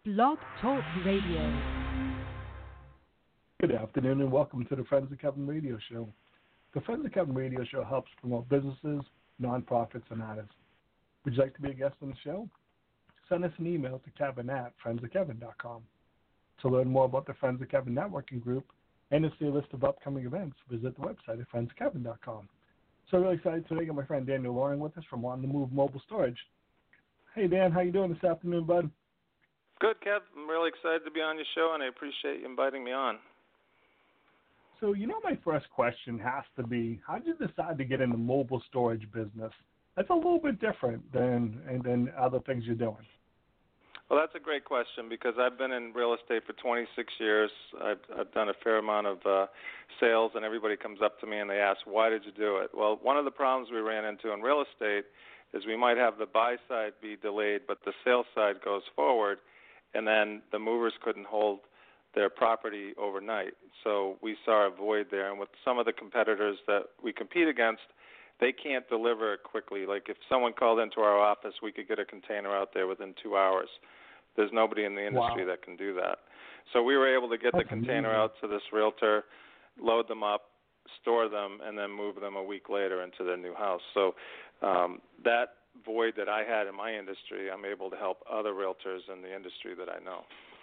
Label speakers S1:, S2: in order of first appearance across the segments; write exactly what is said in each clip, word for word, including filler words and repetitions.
S1: Blog Talk Radio.
S2: Good afternoon and welcome to the Friends of Kevin Radio Show. The Friends of Kevin Radio Show helps promote businesses, nonprofits, and artists. Would you like to be a guest on the show? Send us an email to kevin at friends of kevin dot com. To learn more about the Friends of Kevin networking group and to see a list of upcoming events, visit the website at friends of kevin dot com. So really excited today to get my friend Daniel Loring with us from On the Move Mobile Storage. Hey, Dan, how you doing this afternoon, bud?
S3: Good, Kev. I'm really excited to be on your show, and I appreciate you inviting me on.
S2: So, you know, my first question has to be, how did you decide to get in the mobile storage business? That's a little bit different than than other things you're doing.
S3: Well, that's a great question because I've been in real estate for twenty-six years. I've, I've done a fair amount of uh, sales, and everybody comes up to me and they ask, why did you do it? Well, one of the problems we ran into in real estate is we might have the buy side be delayed, but the sale side goes forward, and then the movers couldn't hold their property overnight. So we saw a void there. And with some of the competitors that we compete against, they can't deliver it quickly. Like if someone called into our office, we could get a container out there within two hours. There's nobody in the industry
S2: wow.
S3: that can do that. So we were able to get
S2: That's
S3: the container
S2: amazing.
S3: out to this realtor, load them up, store them, and then move them a week later into their new house. So um, that void that I had in my industry, I'm able to help other realtors in the industry that I know.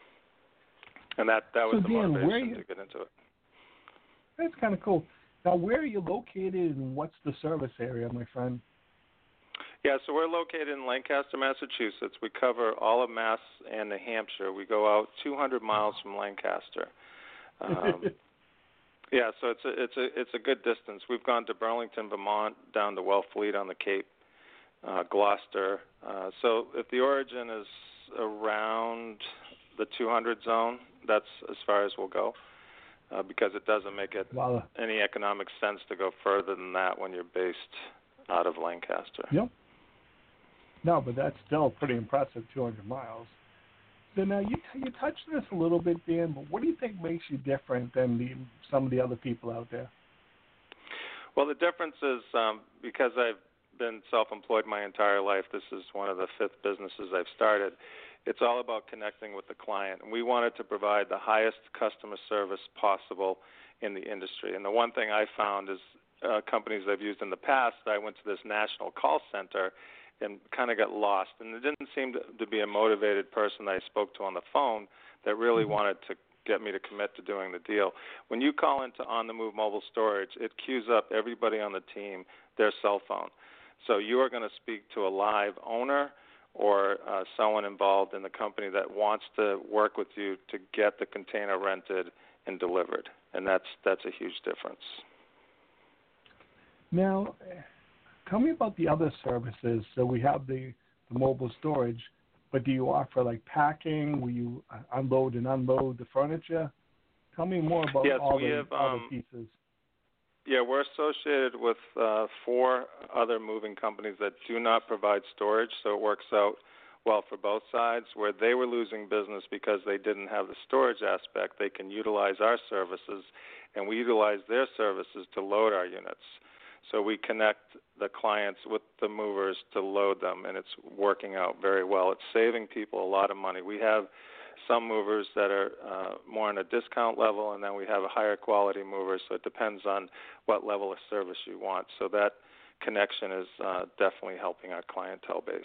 S3: And that, that was
S2: so
S3: the
S2: Dan,
S3: motivation
S2: you,
S3: to get into it.
S2: That's kind of cool. Now, where are you located and what's the service area, my friend?
S3: Yeah, so we're located in Lancaster, Massachusetts. We cover all of Mass and New Hampshire. We go out two hundred miles from Lancaster. Um, yeah, so it's a, it's a it's a good distance. We've gone to Burlington, Vermont, down to Wellfleet on the Cape, uh, Gloucester. Uh, so if the origin is around the two hundred zone, that's as far as we'll go, uh, because it doesn't make it
S2: wow.
S3: any economic sense to go further than that when you're based out of Lancaster.
S2: Yep. No, but that's still pretty impressive, two hundred miles. So now you you touched on this a little bit, Dan, but what do you think makes you different than the, some of the other people out there?
S3: Well, the difference is um, because I've been self-employed my entire life, this is one of the fifth businesses I've started, it's all about connecting with the client. And we wanted to provide the highest customer service possible in the industry. And the one thing I found is uh, companies I've used in the past, I went to this national call center and kind of got lost. And it didn't seem to, to be a motivated person that I spoke to on the phone that really mm-hmm. wanted to get me to commit to doing the deal. When you call into On the Move Mobile Storage, it queues up everybody on the team, their cell phone. So you are going to speak to a live owner or uh, someone involved in the company that wants to work with you to get the container rented and delivered. And that's that's a huge difference.
S2: Now, tell me about the other services. So we have the, the mobile storage, but do you offer like packing? Will you unload and unload the furniture? Tell me more about
S3: yes,
S2: all
S3: we
S2: the
S3: have,
S2: other
S3: um,
S2: pieces.
S3: Yeah, we're associated with uh, four other moving companies that do not provide storage, so it works out well for both sides. Where they were losing business because they didn't have the storage aspect, they can utilize our services, and we utilize their services to load our units. So we connect the clients with the movers to load them, and it's working out very well. It's saving people a lot of money. We have some movers that are uh, more on a discount level, and then we have a higher quality mover, so it depends on what level of service you want. So that connection is uh, definitely helping our clientele base.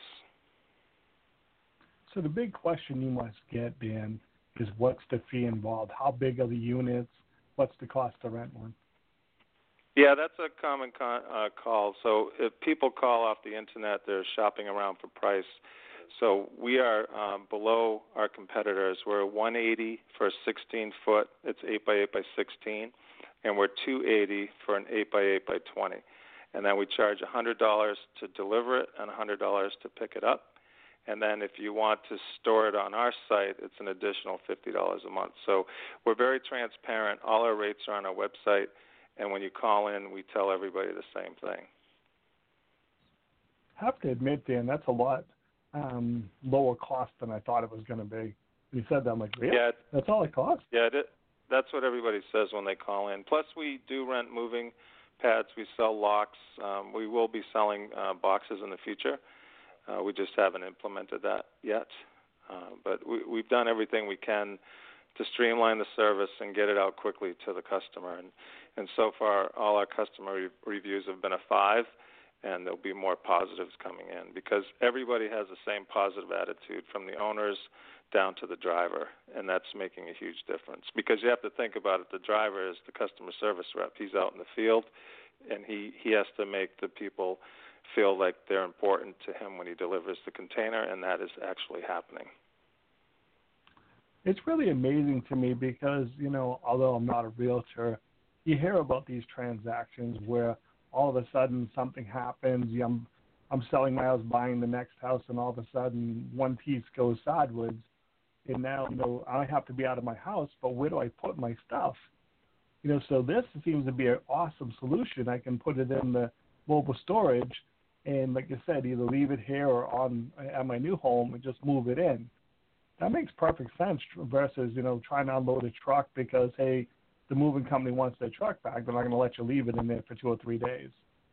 S2: So the big question you must get, Dan, is what's the fee involved? How big are the units? What's the cost to rent one?
S3: Yeah, that's a common con- uh, call. So if people call off the internet, they're shopping around for price. So we are um, below our competitors. We're one hundred eighty dollars for a sixteen foot. It's eight by eight by sixteen, and we're two hundred eighty dollars for an eight by eight by twenty. And then we charge one hundred dollars to deliver it and one hundred dollars to pick it up. And then if you want to store it on our site, it's an additional fifty dollars a month. So we're very transparent. All our rates are on our website. And when you call in, we tell everybody the same thing.
S2: I have to admit, Dan, that's a lot um, lower cost than I thought it was going to be. You said that, I'm like, really?
S3: Yeah,
S2: that's all it costs?
S3: Yeah, it, that's what everybody says when they call in. Plus, we do rent moving pads. We sell locks. Um, we will be selling uh, boxes in the future. Uh, we just haven't implemented that yet. Uh, but we, we've done everything we can to streamline the service and get it out quickly to the customer. And, and so far, all our customer re- reviews have been a five, and there'll be more positives coming in because everybody has the same positive attitude from the owners down to the driver, and that's making a huge difference. Because you have to think about it, the driver is the customer service rep. He's out in the field, and he, he has to make the people feel like they're important to him when he delivers the container, and that is actually happening.
S2: It's really amazing to me because, you know, although I'm not a realtor, you hear about these transactions where all of a sudden something happens. I'm, I'm selling my house, buying the next house, and all of a sudden one piece goes sideways. And now, you know, I have to be out of my house, but where do I put my stuff? You know, so this seems to be an awesome solution. I can put it in the mobile storage and, like you said, either leave it here or on at my new home and just move it in. That makes perfect sense versus, you know, trying to unload a truck because, hey, the moving company wants their truck back. They're not going to let you leave it in there for two or three days.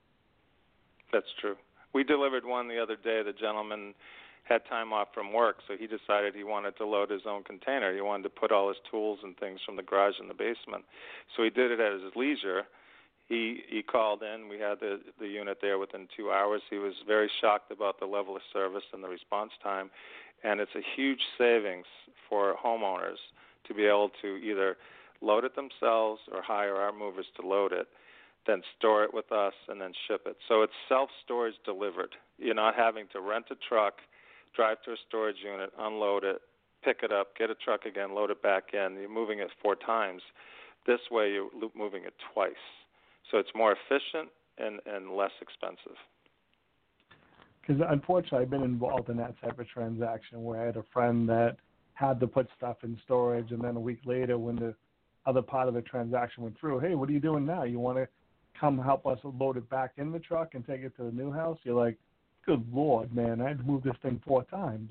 S3: That's true. We delivered one the other day. The gentleman had time off from work, so he decided he wanted to load his own container. He wanted to put all his tools and things from the garage in the basement. So he did it at his leisure. He he called in. We had the, the unit there within two hours. He was very shocked about the level of service and the response time. And it's a huge savings for homeowners to be able to either load it themselves or hire our movers to load it, then store it with us, and then ship it. So it's self-storage delivered. You're not having to rent a truck, drive to a storage unit, unload it, pick it up, get a truck again, load it back in. You're moving it four times. This way you're moving it twice. So it's more efficient and, and less expensive.
S2: Because unfortunately, I've been involved in that type of transaction where I had a friend that had to put stuff in storage, and then a week later when the other part of the transaction went through, hey, what are you doing now? You want to come help us load it back in the truck and take it to the new house? You're like, good Lord, man, I had to move this thing four times.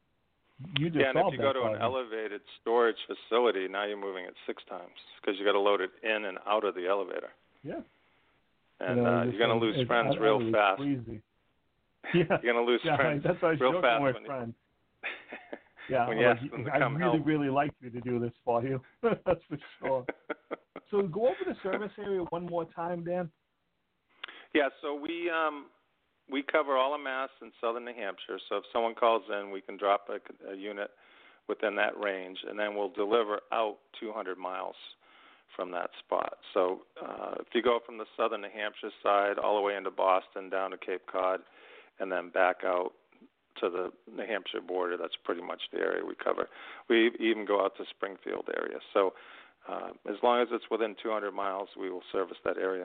S2: You just
S3: yeah, and if you go to
S2: problem.
S3: an elevated storage facility, now you're moving it six times because you got to load it in and out of the elevator.
S2: Yeah.
S3: And
S2: you know,
S3: uh, you're going to lose friends
S2: I,
S3: real
S2: I
S3: fast.
S2: Crazy. Yeah.
S3: You're going to lose
S2: yeah,
S3: friends
S2: that's why I was
S3: real
S2: joking
S3: fast
S2: with
S3: when
S2: my friend.
S3: you,
S2: yeah,
S3: when you
S2: like,
S3: ask them to
S2: I
S3: come
S2: really,
S3: help.
S2: really like you to do this for you. That's for sure. So go over the service area one more time, Dan.
S3: Yeah, so we um, we cover all of Mass and southern New Hampshire. So if someone calls in, we can drop a, a unit within that range, and then we'll deliver out two hundred miles from that spot. So uh, if you go from the southern New Hampshire side all the way into Boston, down to Cape Cod, and then back out to the New Hampshire border, that's pretty much the area we cover. We even go out to Springfield area. So uh, as long as it's within two hundred miles, we will service that area.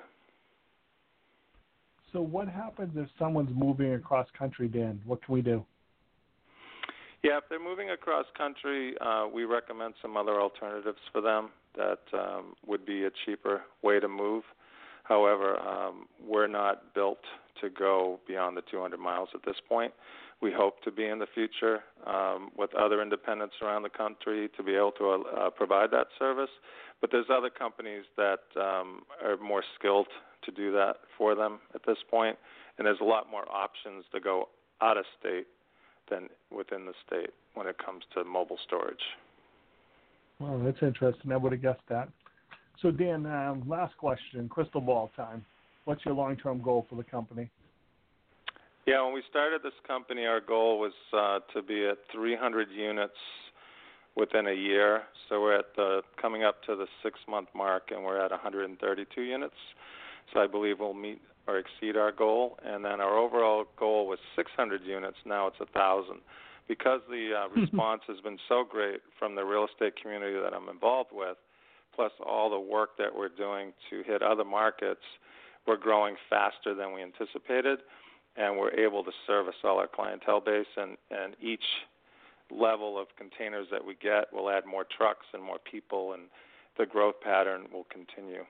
S2: So what happens if someone's moving across country, Dan? What can we do?
S3: Yeah, if they're moving across country, uh, we recommend some other alternatives for them that um, would be a cheaper way to move. However, um, we're not built to go beyond the two hundred miles at this point. We hope to be in the future um, with other independents around the country to be able to uh, provide that service. But there's other companies that um, are more skilled to do that for them at this point, and there's a lot more options to go out of state than within the state when it comes to mobile storage.
S2: Well, that's interesting. I would have guessed that. So, Dan, um, last question, crystal ball time. What's your long-term goal for the company?
S3: Yeah, when we started this company, our goal was uh, to be at three hundred units within a year. So we're at the coming up to the six-month mark, and we're at one hundred thirty-two units. So I believe we'll meet or exceed our goal. And then our overall goal was six hundred units. Now it's one thousand. Because the uh, response has been so great from the real estate community that I'm involved with, plus all the work that we're doing to hit other markets, we're growing faster than we anticipated, and we're able to service all our clientele base. And, and each level of containers that we get will add more trucks and more people, and the growth pattern will continue.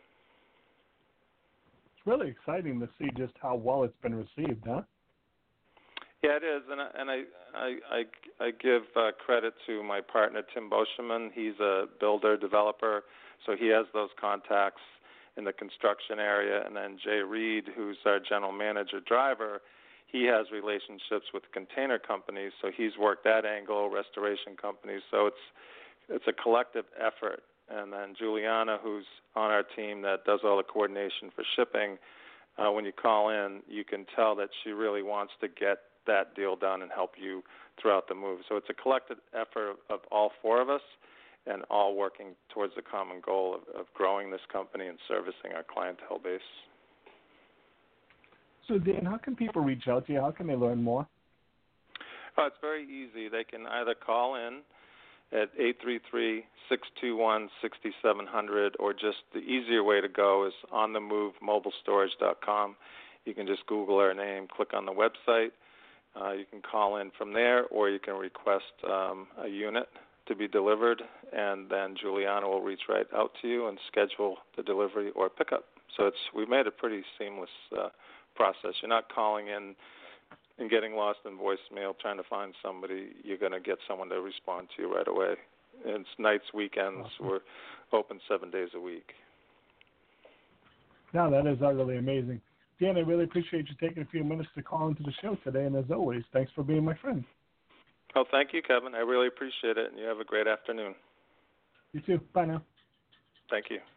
S2: It's really exciting to see just how well it's been received, huh?
S3: Yeah, it is, and I, and I I I, I give uh, credit to my partner Tim Boscheman. He's a builder developer, so he has those contacts in the construction area. And then Jay Reed, who's our general manager driver, he has relationships with container companies, so he's worked that angle, restoration companies. So it's it's a collective effort. And then Juliana, who's on our team that does all the coordination for shipping, uh, when you call in, you can tell that she really wants to get that deal done and help you throughout the move. So it's a collective effort of, of all four of us, and all working towards the common goal of, of growing this company and servicing our clientele base.
S2: So, Dan, how can people reach out to you? How can they learn more?
S3: Oh, it's very easy. They can either call in at eight three three, six two one, six seven zero zero, or just the easier way to go is on the move mobile storage dot com. You can just Google our name, click on the website. Uh, you can call in from there, or you can request um, a unit to be delivered, and then Juliana will reach right out to you and schedule the delivery or pickup. So it's we've made a pretty seamless uh, process. You're not calling in and getting lost in voicemail trying to find somebody. You're going to get someone to respond to you right away. And it's nights, weekends. Awesome. We're open seven days a week.
S2: No, that is uh, really amazing. Dan, I really appreciate you taking a few minutes to call into the show today, and as always, thanks for being my friend.
S3: Oh, thank you, Kevin. I really appreciate it, and you have a great afternoon.
S2: You too. Bye now.
S3: Thank you.